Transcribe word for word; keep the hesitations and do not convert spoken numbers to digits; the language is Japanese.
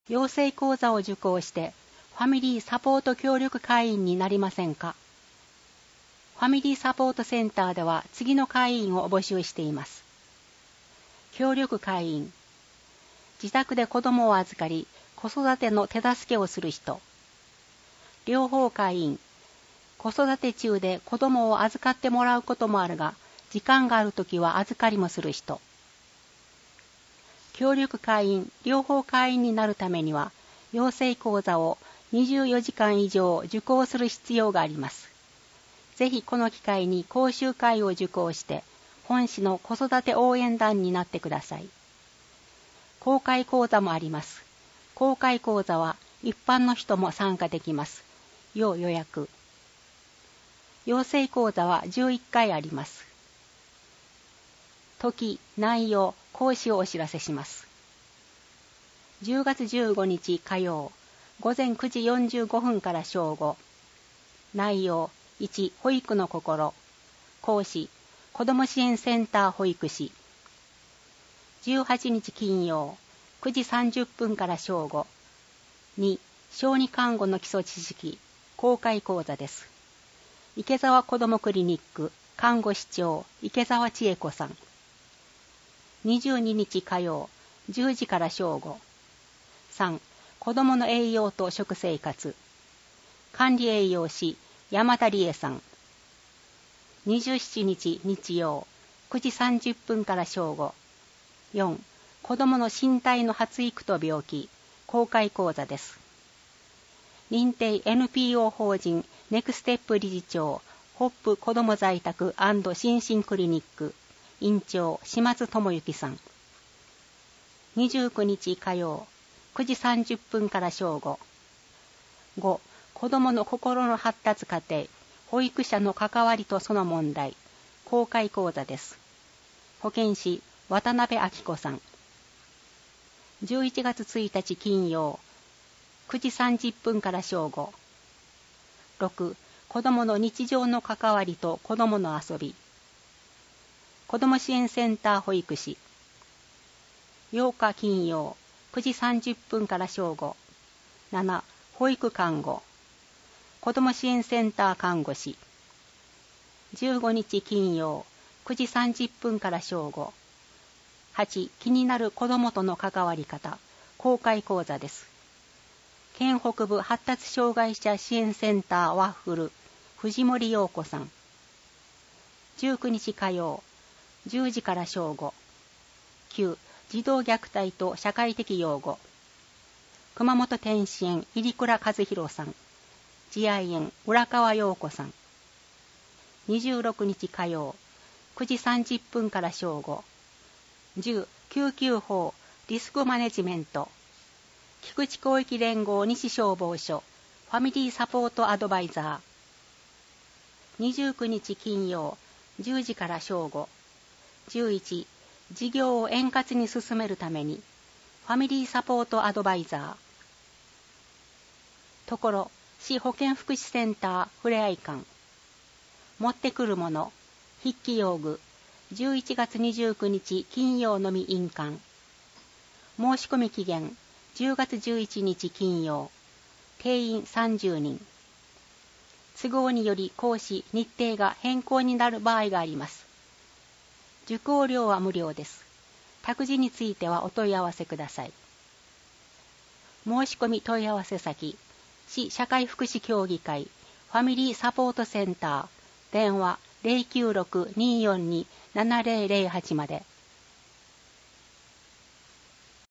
養成講座を受講してファミリーサポート協力会員になりませんか？ファミリーサポートセンターでは次の会員を募集しています。協力会員、自宅で子供を預かり子育ての手助けをする人。両方会員、子育て中で子供を預かってもらうこともあるが時間があるときは預かりもする人。協力会員、両方会員になるためには養成講座をにじゅうよじかん以上受講する必要があります。ぜひこの機会に講習会を受講して本市の子育て応援団になってください。公開講座もあります。公開講座は一般の人も参加できます。要予約。養成講座はじゅういっかいあります。時、内容、講師をお知らせします。じゅうがつじゅうごにち火曜、午前くじよんじゅうごふんから正午。内容、いち、保育の心。講師、子ども支援センター保育士。じゅうはちにち金曜、くじさんじゅっぷんから正午。に、小児看護の基礎知識、公開講座です。池澤子どもクリニック、看護師長、池澤千恵子さん。にじゅうににち火曜、じゅうじから正午。さん、子どもの栄養と食生活。管理栄養士、山田理恵さん。にじゅうしちにち日曜、くじさんじゅっぷんから正午。よん、子どもの身体の発育と病気、公開講座です。認定 エヌピーオー 法人ネクステップ理事長、ホップ子ども在宅&心身クリニック、院長、島津智之さん。にじゅうくにち火曜、くじさんじゅっぷんから正午。ご、子どもの心の発達過程、保育者の関わりとその問題、公開講座です。保健師、渡辺明子さん。じゅういちがつついたち金曜、くじさんじゅっぷんから正午。ろく、子どもの日常の関わりと子どもの遊び。子ども支援センター保育士。ようか金曜、くじさんじゅっぷんから正午。なな、保育看護。子ども支援センター看護師。じゅうごにち金曜、くじさんじゅっぷんから正午。はち、気になる子どもとの関わり方、公開講座です。県北部発達障害者支援センターワッフル、藤森陽子さん。じゅうくにち火曜、じゅうじから正午。きゅう、児童虐待と社会的養護。熊本天使園入倉和弘さん。慈愛園浦川陽子さん。にじゅうろくにち火曜、くじさんじゅっぷんから正午。じゅう、救急法、リスクマネジメント。菊池広域連合西消防署、ファミリーサポートアドバイザー。にじゅうくにち金曜、じゅうじから正午。じゅういち、事業を円滑に進めるために、ファミリーサポートアドバイザー。ところ、市保健福祉センターふれあい館。持ってくるもの、筆記用具、じゅういちがつにじゅうくにち金曜のみ印鑑。申し込み期限、じゅうがつじゅういちにち金曜。定員さんじゅうにん。都合により講師、日程が変更になる場合があります。受講料は無料です。託児についてはお問い合わせください。申し込み問い合わせ先、市社会福祉協議会、ファミリーサポートセンター、電話 ゼロきゅうろく にーよんに ななゼロゼロはち まで。